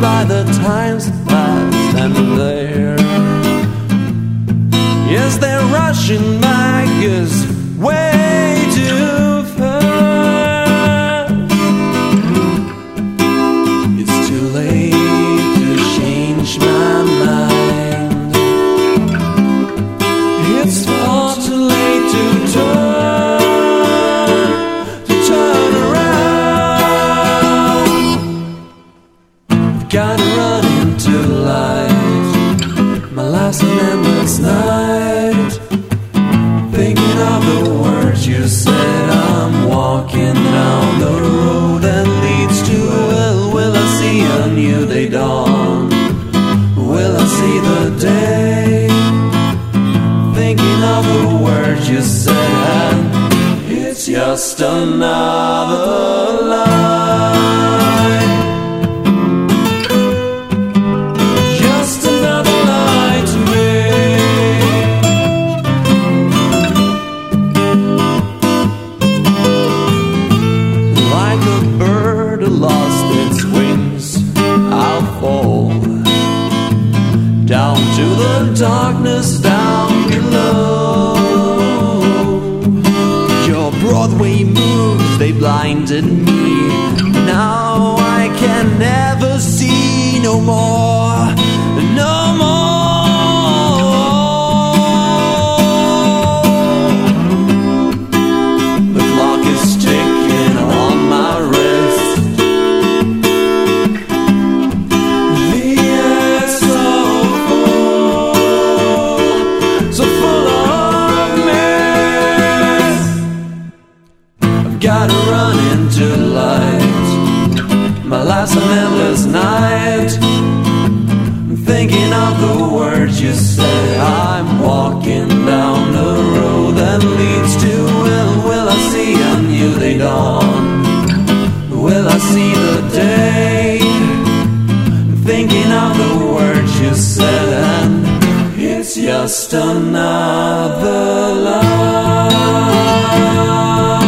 by the times that pass and there. Yes, they're rushing back is way too fast. It's too late to change my mind. It's far too late to turn around. Gotta run into light. My last and endless night, thinking of the words you said. I'm walking down the road that leads to hell. Will I see a new day dawn? Will I see the day? Thinking of the words you said. It's just another lie. Just another lie to me. Like a bird who lost its wings, I'll fall down to the darkness down below. Your Broadway moves, they blinded me. Now I can never see no more, no more. The clock is ticking on my wrist. The air's so full of mist. I've gotta run into light. My last and endless night, thinking of the words you said. I'm walking down the road that leads to hell. Will I see a new day dawn? Will I see the day? Thinking of the words you said, and it's just another lie.